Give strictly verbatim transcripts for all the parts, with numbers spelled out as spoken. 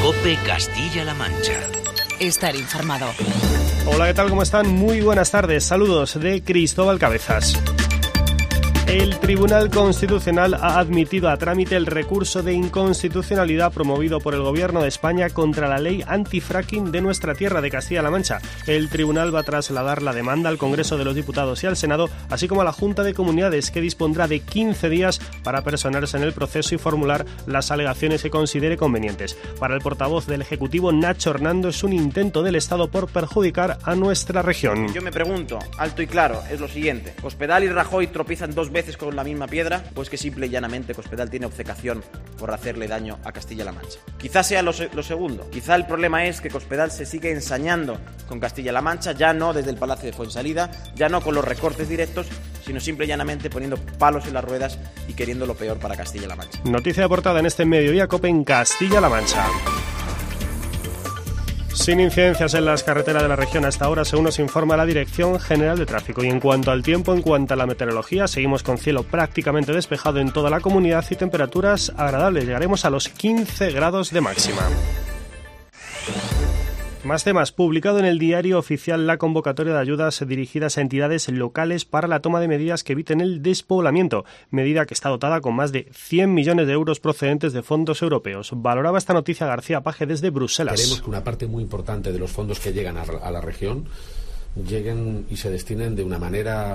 COPE Castilla-La Mancha. Estar informado. Hola, ¿qué tal? ¿Cómo están? Muy buenas tardes. Saludos de Cristóbal Cabezas. El Tribunal Constitucional ha admitido a trámite el recurso de inconstitucionalidad promovido por el Gobierno de España contra la ley antifracking de nuestra tierra de Castilla-La Mancha. El tribunal va a trasladar la demanda al Congreso de los Diputados y al Senado, así como a la Junta de Comunidades, que dispondrá de quince días para personarse en el proceso y formular las alegaciones que considere convenientes. Para el portavoz del Ejecutivo, Nacho Hernando, es un intento del Estado por perjudicar a nuestra región. Yo me pregunto, alto y claro, es lo siguiente: ¿Cospedal y Rajoy tropiezan dos veces con la misma piedra, pues que simple y llanamente Cospedal tiene obcecación por hacerle daño a Castilla-La Mancha? Quizás sea lo, lo segundo. Quizá el problema es que Cospedal se sigue ensañando con Castilla-La Mancha, ya no desde el Palacio de Fuensalida, ya no con los recortes directos, sino simple y llanamente poniendo palos en las ruedas y queriendo lo peor para Castilla-La Mancha. Noticia de portada en este Mediodía COPE en Castilla-La Mancha. Sin incidencias en las carreteras de la región hasta ahora, según nos informa la Dirección General de Tráfico. Y en cuanto al tiempo, en cuanto a la meteorología, seguimos con cielo prácticamente despejado en toda la comunidad y temperaturas agradables. Llegaremos a los quince grados de máxima. Más temas. Publicado en el Diario Oficial la convocatoria de ayudas dirigidas a entidades locales para la toma de medidas que eviten el despoblamiento, medida que está dotada con más de cien millones de euros procedentes de fondos europeos. Valoraba esta noticia García Paje desde Bruselas. Queremos que una parte muy importante de los fondos que llegan a, a la región lleguen y se destinen de una manera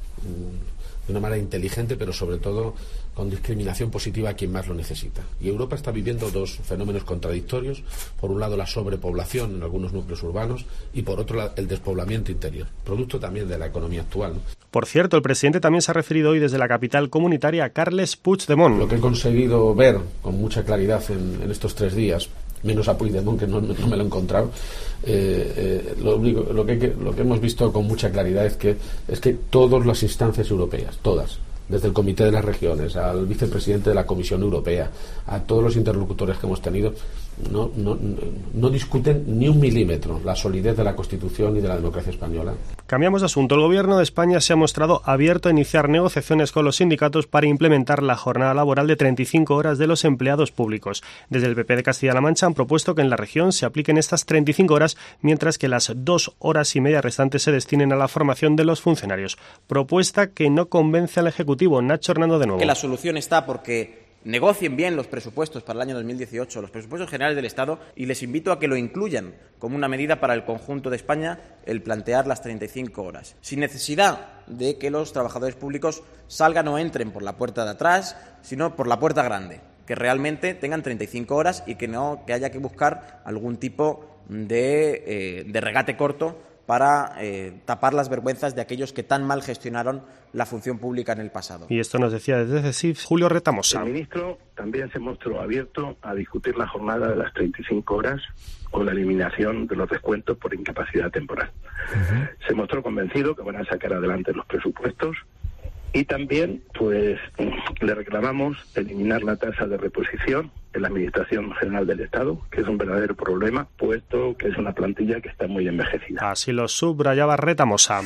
de una manera inteligente, pero sobre todo con discriminación positiva a quien más lo necesita. Y Europa está viviendo dos fenómenos contradictorios: por un lado la sobrepoblación en algunos núcleos urbanos y por otro lado el despoblamiento interior, producto también de la economía actual, ¿no? Por cierto, el presidente también se ha referido hoy desde la capital comunitaria a Carles Puigdemont. Lo que he conseguido ver con mucha claridad en, en estos tres días, menos a Puigdemont, que no, no me lo he encontrado, eh, eh, lo, único, lo, que, lo que hemos visto con mucha claridad es que, es que todas las instancias europeas, todas, desde el Comité de las Regiones, al vicepresidente de la Comisión Europea, a todos los interlocutores que hemos tenido, no, no, no discuten ni un milímetro la solidez de la Constitución y de la democracia española. Cambiamos de asunto. El Gobierno de España se ha mostrado abierto a iniciar negociaciones con los sindicatos para implementar la jornada laboral de treinta y cinco horas de los empleados públicos. Desde el P P de Castilla-La Mancha han propuesto que en la región se apliquen estas treinta y cinco horas, mientras que las dos horas y media restantes se destinen a la formación de los funcionarios. Propuesta que no convence al Ejecutivo. Nacho Hernando de nuevo. Que la solución está porque negocien bien los presupuestos para el año dos mil dieciocho, los presupuestos generales del Estado, y les invito a que lo incluyan como una medida para el conjunto de España, el plantear las treinta y cinco horas, sin necesidad de que los trabajadores públicos salgan o entren por la puerta de atrás, sino por la puerta grande, que realmente tengan treinta y cinco horas y que no que haya que buscar algún tipo de, eh, de regate corto para eh, tapar las vergüenzas de aquellos que tan mal gestionaron la función pública en el pasado. Y esto nos decía desde CESIF Julio Retamosa. El ministro también se mostró abierto a discutir la jornada de las treinta y cinco horas o la eliminación de los descuentos por incapacidad temporal. Uh-huh. Se mostró convencido que van a sacar adelante los presupuestos. Y también, pues, le reclamamos eliminar la tasa de reposición en la Administración General del Estado, que es un verdadero problema, puesto que es una plantilla que está muy envejecida. Así lo subrayaba Retamosa.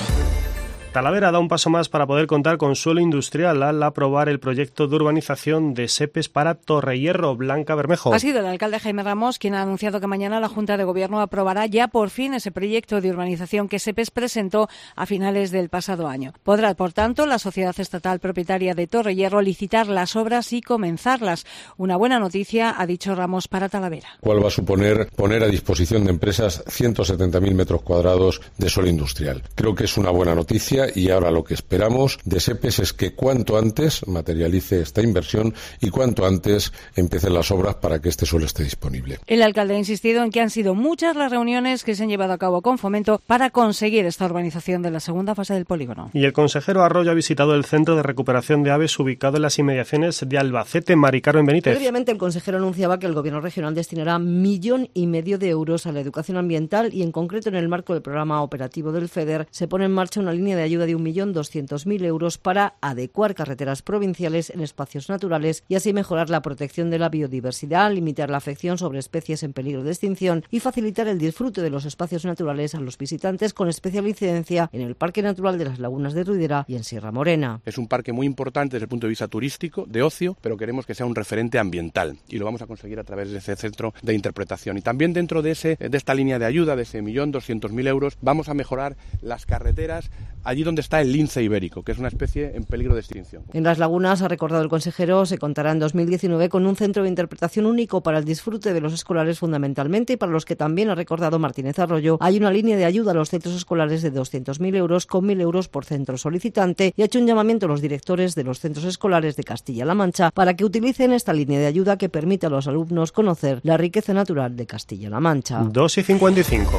Talavera da un paso más para poder contar con suelo industrial al aprobar el proyecto de urbanización de Sepes para Torrehierro. Blanca Bermejo. Ha sido el alcalde Jaime Ramos quien ha anunciado que mañana la Junta de Gobierno aprobará ya por fin ese proyecto de urbanización que Sepes presentó a finales del pasado año. Podrá, por tanto, la sociedad estatal propietaria de Torrehierro licitar las obras y comenzarlas. Una buena noticia, ha dicho Ramos, para Talavera. ¿Cuál va a suponer poner a disposición de empresas ciento setenta mil metros cuadrados de suelo industrial? Creo que es una buena noticia. Y ahora lo que esperamos de Sepes es que cuanto antes materialice esta inversión y cuanto antes empiecen las obras para que este suelo esté disponible. El alcalde ha insistido en que han sido muchas las reuniones que se han llevado a cabo con Fomento para conseguir esta urbanización de la segunda fase del polígono. Y el consejero Arroyo ha visitado el Centro de Recuperación de Aves ubicado en las inmediaciones de Albacete. Mari Carmen Benítez. Previamente el consejero anunciaba que el Gobierno regional destinará millón y medio de euros a la educación ambiental y en concreto en el marco del programa operativo del FEDER se pone en marcha una línea de ayuda ayuda de un millón doscientos mil euros para adecuar carreteras provinciales en espacios naturales y así mejorar la protección de la biodiversidad, limitar la afección sobre especies en peligro de extinción y facilitar el disfrute de los espacios naturales a los visitantes, con especial incidencia en el Parque Natural de las Lagunas de Ruidera y en Sierra Morena. Es un parque muy importante desde el punto de vista turístico, de ocio, pero queremos que sea un referente ambiental y lo vamos a conseguir a través de ese centro de interpretación. Y también dentro de, ese, de esta línea de ayuda, de ese millón doscientos mil euros, vamos a mejorar las carreteras allí donde está el lince ibérico, que es una especie en peligro de extinción. En las lagunas, ha recordado el consejero, se contará en dos mil diecinueve con un centro de interpretación único para el disfrute de los escolares fundamentalmente, y para los que también ha recordado Martínez Arroyo, hay una línea de ayuda a los centros escolares de doscientos mil euros con mil euros por centro solicitante, y ha hecho un llamamiento a los directores de los centros escolares de Castilla-La Mancha para que utilicen esta línea de ayuda que permite a los alumnos conocer la riqueza natural de Castilla-La Mancha. dos y cincuenta y cinco.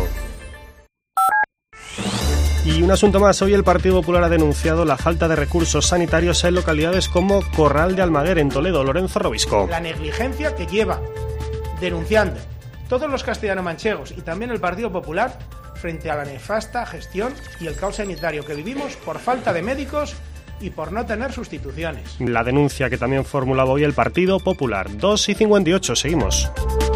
Y un asunto más, hoy el Partido Popular ha denunciado la falta de recursos sanitarios en localidades como Corral de Almaguer, en Toledo. Lorenzo Robisco. La negligencia que lleva denunciando todos los castellano-manchegos y también el Partido Popular frente a la nefasta gestión y el caos sanitario que vivimos por falta de médicos y por no tener sustituciones. La denuncia que también formulaba hoy el Partido Popular. dos y cincuenta y ocho, seguimos.